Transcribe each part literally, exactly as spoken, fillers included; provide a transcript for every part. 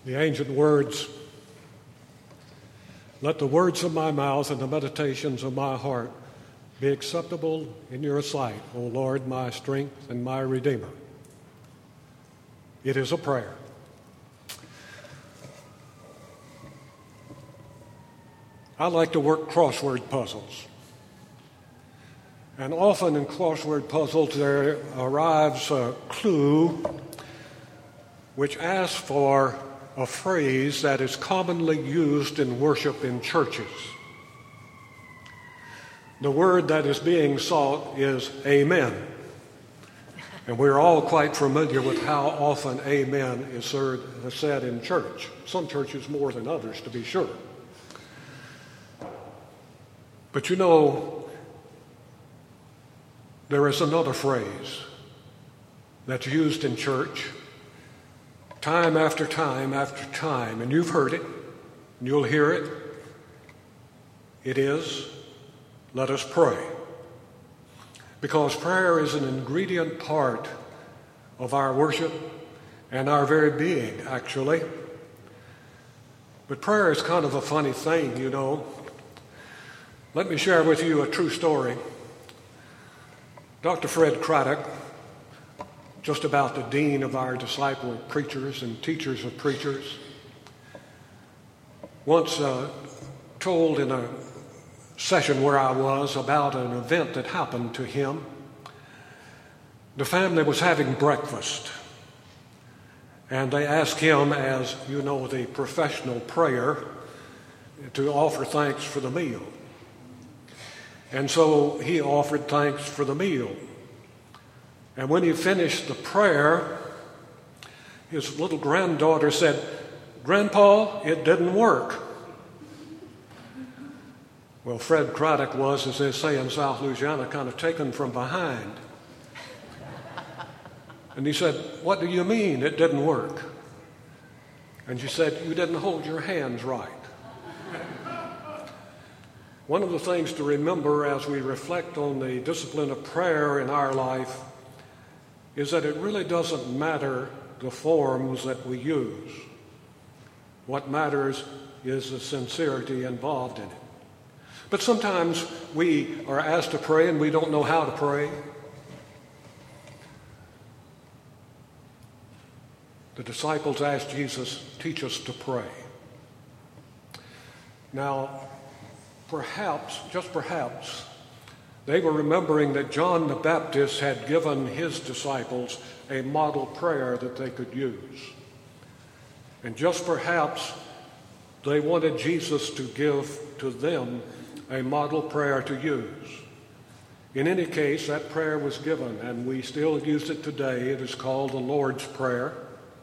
The ancient words, "Let the words of my mouth and the meditations of my heart be acceptable in your sight, O Lord, my strength and my Redeemer." It is a prayer. I like to work crossword puzzles. And often in crossword puzzles there arrives a clue which asks for a phrase that is commonly used in worship in churches. The word that is being sought is amen. And we're all quite familiar with how often amen is said in church. Some churches more than others, to be sure. But you know, there is another phrase that's used in church time after time after time, and you've heard it, and you'll hear it. It is, "Let us pray." Because prayer is an ingredient part of our worship and our very being, actually. But prayer is kind of a funny thing, you know. Let me share with you a true story. Doctor Fred Craddock, just about the dean of our disciple preachers and teachers of preachers, once uh, told in a session where I was about an event that happened to him. The family was having breakfast, and they asked him, as you know, the professional prayer, to offer thanks for the meal. And so he offered thanks for the meal. And when he finished the prayer, his little granddaughter said, "Grandpa, it didn't work." Well, Fred Craddock was, as they say in South Louisiana, kind of taken from behind. And he said, "What do you mean it didn't work?" And she said, "You didn't hold your hands right." One of the things to remember as we reflect on the discipline of prayer in our life is that it really doesn't matter the forms that we use. What matters is the sincerity involved in it. But sometimes we are asked to pray and we don't know how to pray. The disciples asked Jesus, "Teach us to pray." Now, perhaps, just perhaps, they were remembering that John the Baptist had given his disciples a model prayer that they could use. And just perhaps they wanted Jesus to give to them a model prayer to use. In any case, that prayer was given, and we still use it today. It is called the Lord's Prayer.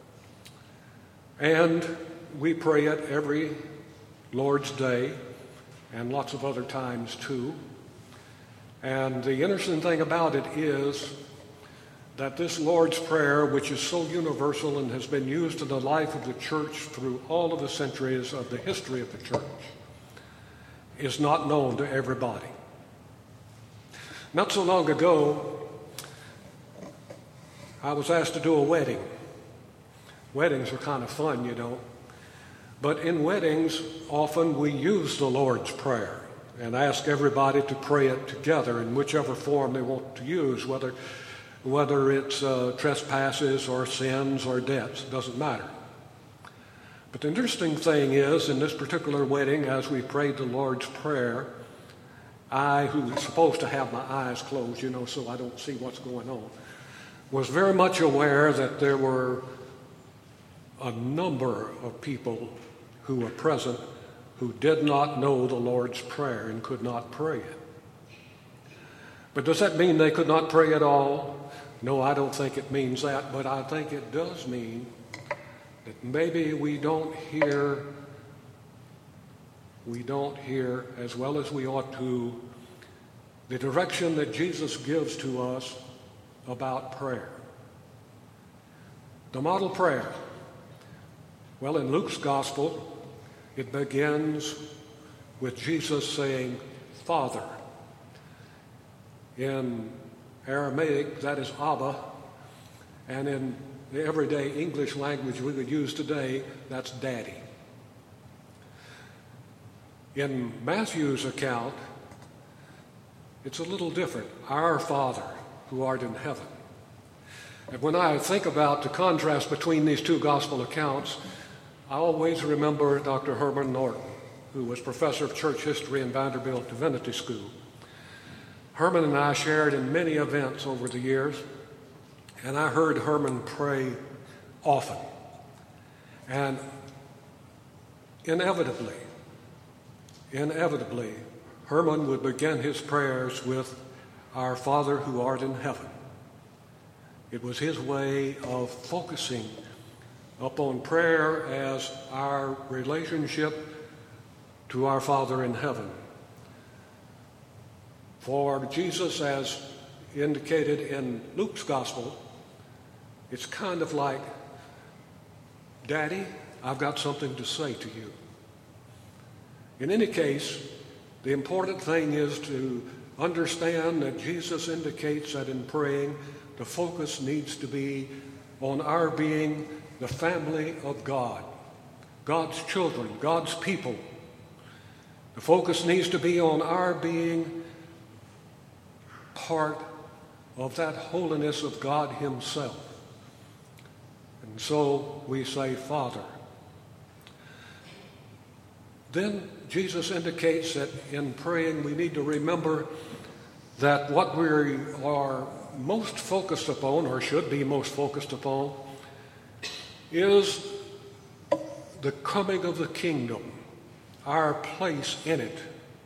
And we pray it every Lord's Day and lots of other times too. And the interesting thing about it is that this Lord's Prayer, which is so universal and has been used in the life of the church through all of the centuries of the history of the church, is not known to everybody. Not so long ago, I was asked to do a wedding. Weddings are kind of fun, you know. But in weddings, often we use the Lord's Prayer and ask everybody to pray it together in whichever form they want to use, whether, whether it's uh, trespasses or sins or debts, it doesn't matter. But the interesting thing is, in this particular wedding, as we prayed the Lord's Prayer, I, who was supposed to have my eyes closed, you know, so I don't see what's going on, was very much aware that there were a number of people who were present who did not know the Lord's Prayer and could not pray it. But does that mean they could not pray at all? No, I don't think it means that, but I think it does mean that maybe we don't hear, we don't hear as well as we ought to the direction that Jesus gives to us about prayer. The model prayer. Well, in Luke's gospel, it begins with Jesus saying, "Father." In Aramaic, that is Abba, and in the everyday English language we would use today, that's Daddy. In Matthew's account, it's a little different. Our Father, who art in heaven. And when I think about the contrast between these two gospel accounts, I always remember Doctor Herman Norton, who was professor of church history in Vanderbilt Divinity School. Herman and I shared in many events over the years, and I heard Herman pray often. And inevitably, inevitably, Herman would begin his prayers with, "Our Father who art in heaven." It was his way of focusing upon prayer as our relationship to our Father in heaven. For Jesus, as indicated in Luke's gospel, it's kind of like, "Daddy, I've got something to say to you." In any case, the important thing is to understand that Jesus indicates that in praying, the focus needs to be on our being the family of God, God's children, God's people. The focus needs to be on our being part of that holiness of God Himself. And so we say, "Father." Then Jesus indicates that in praying we need to remember that what we are most focused upon, or should be most focused upon, is the coming of the kingdom, our place in it.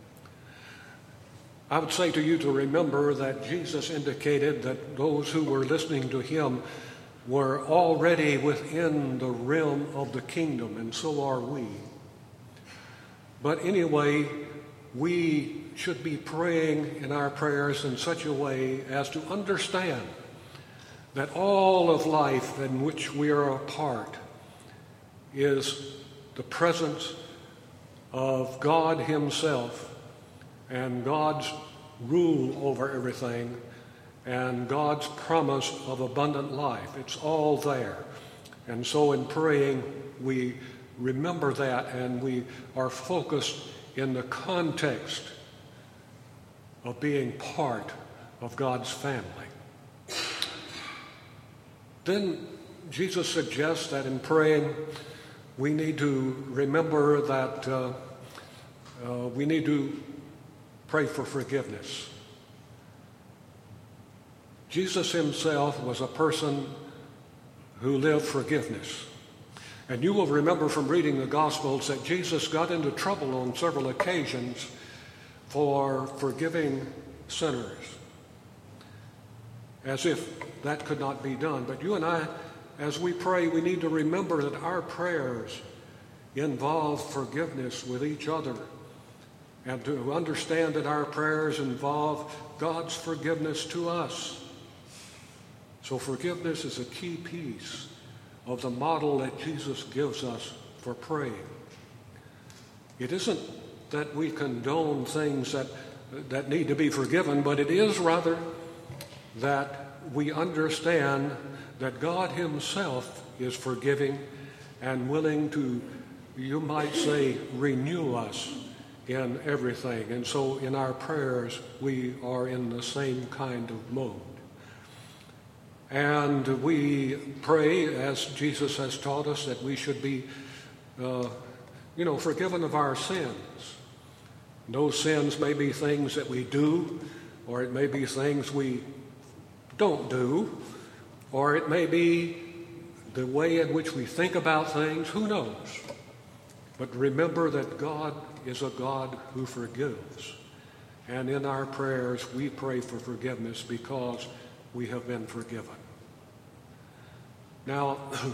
I would say to you to remember that Jesus indicated that those who were listening to Him were already within the realm of the kingdom, and so are we. But anyway, we should be praying in our prayers in such a way as to understand that all of life in which we are a part is the presence of God Himself and God's rule over everything and God's promise of abundant life. It's all there. And so in praying, we remember that, and we are focused in the context of being part of God's family. Then Jesus suggests that in praying, we need to remember that uh, uh, we need to pray for forgiveness. Jesus Himself was a person who lived forgiveness. And you will remember from reading the Gospels that Jesus got into trouble on several occasions for forgiving sinners, as if that could not be done. But you and I, as we pray, we need to remember that our prayers involve forgiveness with each other, and to understand that our prayers involve God's forgiveness to us. So forgiveness is a key piece of the model that Jesus gives us for praying. It isn't that we condone things that, that need to be forgiven, but it is rather that we understand that God Himself is forgiving and willing to, you might say, renew us in everything. And so in our prayers, we are in the same kind of mode. And we pray, as Jesus has taught us, that we should be, uh, you know, forgiven of our sins. Those sins may be things that we do, or it may be things we don't do, or it may be the way in which we think about things. Who knows? But remember that God is a God who forgives. And in our prayers, we pray for forgiveness because we have been forgiven. Now,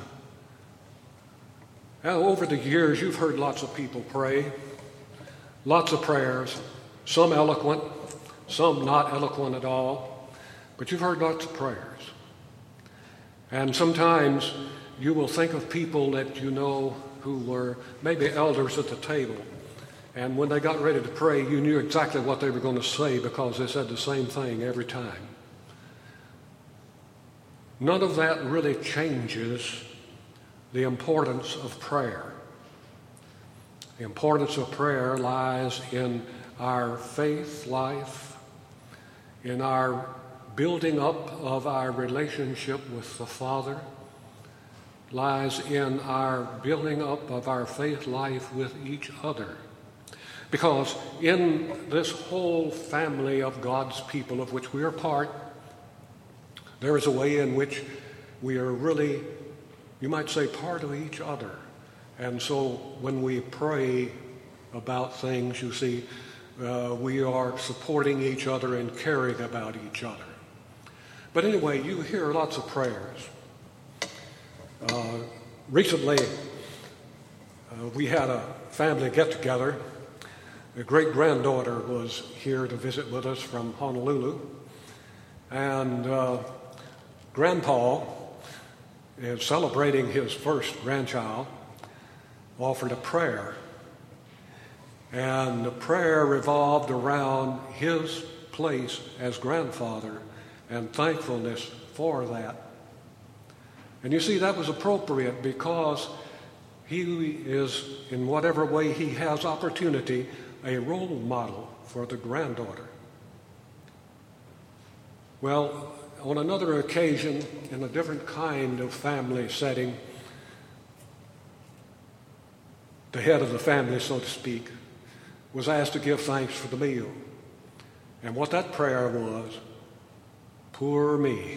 over the years, you've heard lots of people pray, lots of prayers, some eloquent, some not eloquent at all, but you've heard lots of prayers. And sometimes you will think of people that you know who were maybe elders at the table, and when they got ready to pray, you knew exactly what they were going to say because they said the same thing every time. none of that really changes the importance of prayer. The importance of prayer lies in our faith life, in our building up of our relationship with the Father, lies in our building up of our faith life with each other. Because in this whole family of God's people of which we are part, there is a way in which we are really, you might say, part of each other. And so when we pray about things, you see, uh, we are supporting each other and caring about each other. But anyway, you hear lots of prayers. Uh, recently, uh, we had a family get-together. A great-granddaughter was here to visit with us from Honolulu. And uh, Grandpa is celebrating his first grandchild, offered a prayer. And the prayer revolved around his place as grandfather and thankfulness for that. And you see, that was appropriate because he is, in whatever way he has opportunity, a role model for the granddaughter. Well, on another occasion, in a different kind of family setting, the head of the family, so to speak, was asked to give thanks for the meal. And what that prayer was, poor me.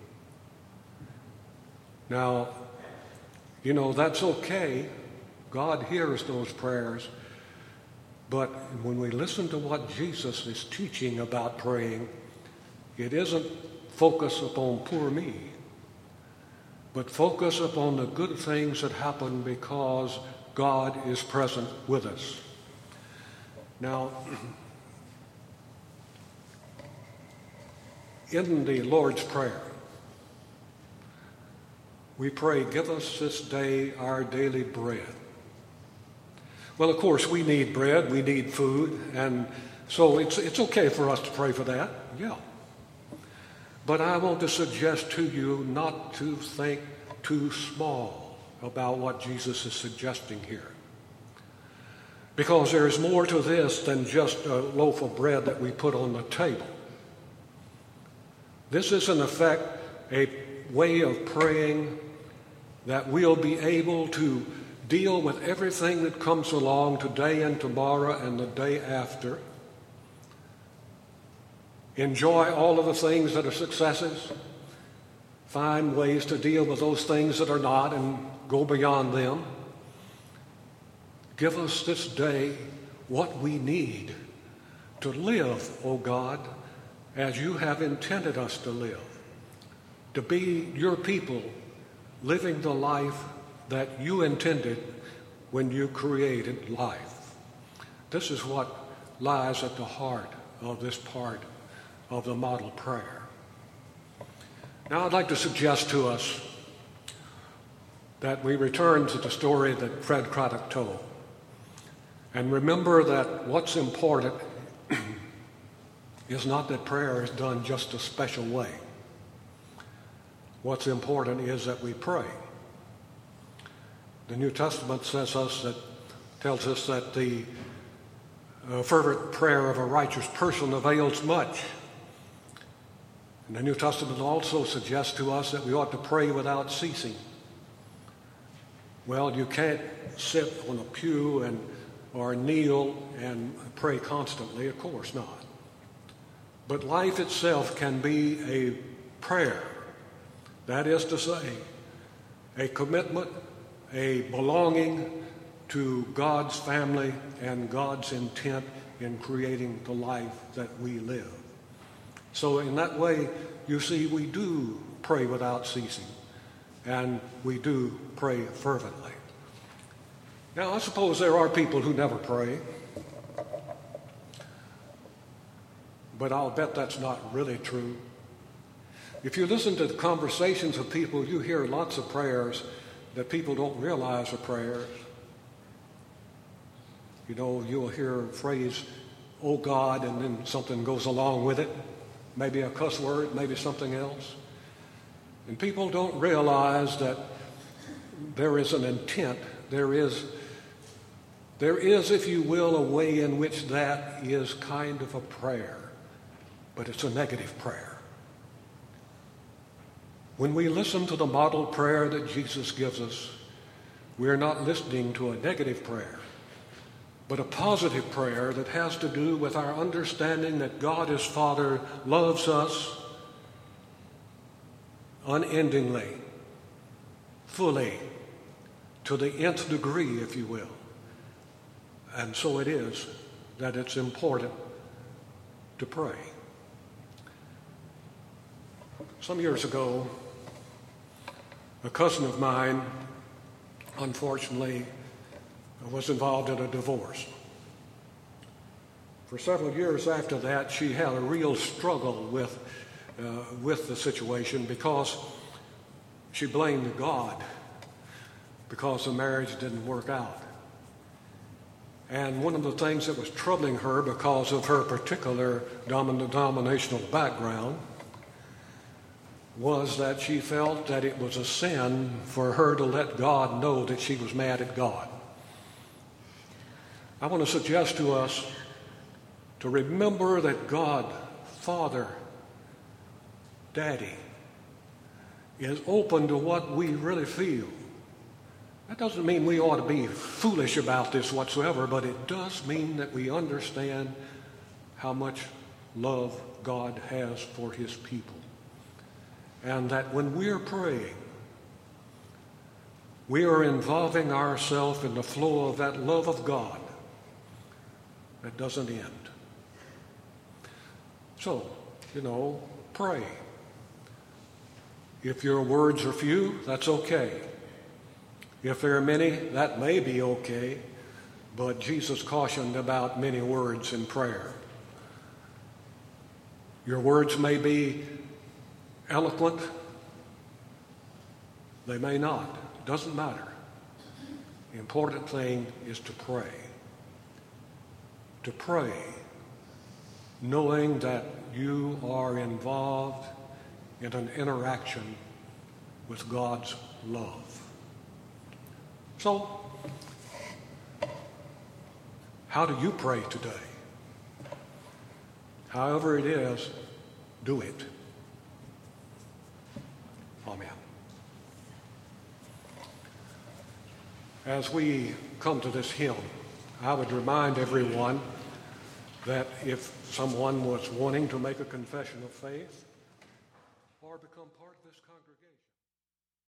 Now, you know, that's okay. God hears those prayers. But when we listen to what Jesus is teaching about praying, it isn't focus upon poor me, but focus upon the good things that happen because God is present with us. Now, in the Lord's Prayer, we pray, give us this day our daily bread. Well, of course, we need bread, we need food, and so it's it's okay for us to pray for that, yeah. But I want to suggest to you not to think too small about what Jesus is suggesting here. Because there's more to this than just a loaf of bread that we put on the table. This is, in effect, a way of praying that we'll be able to deal with everything that comes along today and tomorrow and the day after. Enjoy all of the things that are successes. Find ways to deal with those things that are not and go beyond them. Give us this day what we need to live, O God, as you have intended us to live. To be your people, living the life that you intended when you created life. This is what lies at the heart of this part of the model prayer. Now I'd like to suggest to us that we return to the story that Fred Craddock told. And remember that what's important is not that prayer is done just a special way. What's important is that we pray. The New Testament says us that tells us that the uh, fervent prayer of a righteous person avails much. And the New Testament also suggests to us that we ought to pray without ceasing. Well, you can't sit on a pew and or kneel and pray constantly, of course not. But life itself can be a prayer. That is to say, a commitment, a belonging to God's family and God's intent in creating the life that we live. So in that way, you see, we do pray without ceasing, and we do pray fervently. Now, I suppose there are people who never pray, but I'll bet that's not really true. If you listen to the conversations of people, you hear lots of prayers that people don't realize are prayers. You know, you'll hear a phrase, "Oh God," and then something goes along with it, maybe a cuss word, maybe something else. And people don't realize that there is an intent, there is, there is, if you will, a way in which that is kind of a prayer, but it's a negative prayer. When we listen to the model prayer that Jesus gives us, we're not listening to a negative prayer, but a positive prayer that has to do with our understanding that God as Father loves us unendingly, fully, to the nth degree, if you will. And so it is that it's important to pray. Some years ago, a cousin of mine, unfortunately, was involved in a divorce. For several years after that, she had a real struggle with, uh, with the situation because she blamed God because the marriage didn't work out. And one of the things that was troubling her because of her particular denominational background was that she felt that it was a sin for her to let God know that she was mad at God. I want to suggest to us to remember that God, Father, Daddy, is open to what we really feel. That doesn't mean we ought to be foolish about this whatsoever, but it does mean that we understand how much love God has for his people. And that when we're praying, we are involving ourselves in the flow of that love of God that doesn't end. So, you know, pray. If your words are few, that's okay. If there are many, that may be okay, but Jesus cautioned about many words in prayer. Your words may be eloquent, they may not. It doesn't matter. The important thing is to pray. To pray, knowing that you are involved in an interaction with God's love. So, how do you pray today? However it is, do it. Amen. As we come to this hymn, I would remind everyone that if someone was wanting to make a confession of faith or become part of this congregation,